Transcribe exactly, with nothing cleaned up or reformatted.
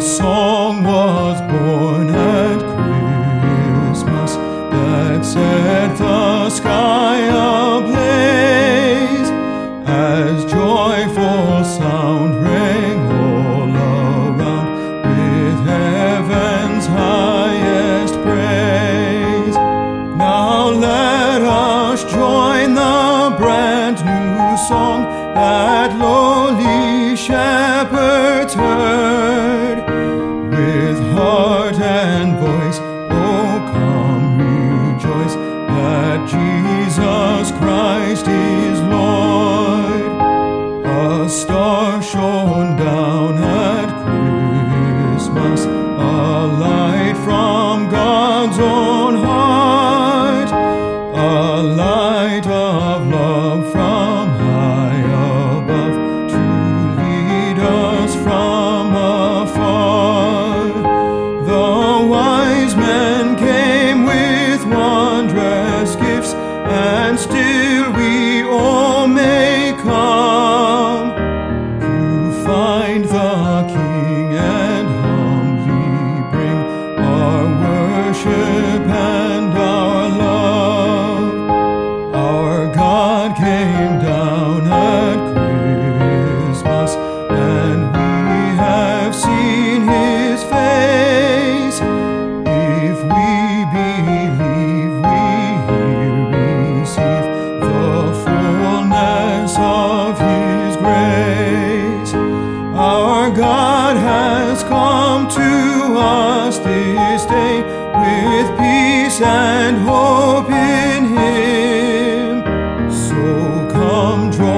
song was born at Christmas that set the sky ablaze, as joyful sound rang all around with heaven's highest praise. Now let us join the brand new song that lowly shepherds heard. With heart and voice, oh come rejoice, that Jesus Christ is Lord. A star shone down at Christmas, a light from God's own heart, a light of love from high above to lead us from afar. The wise men came with wondrous gifts, and still we all may come to find the King and humbly bring our worship and our love. Our God came down at Christmas, and we have seen His face. If we believe, we here receive the fullness of His grace. Our God has come to us this day with peace and hope in Him. So come, join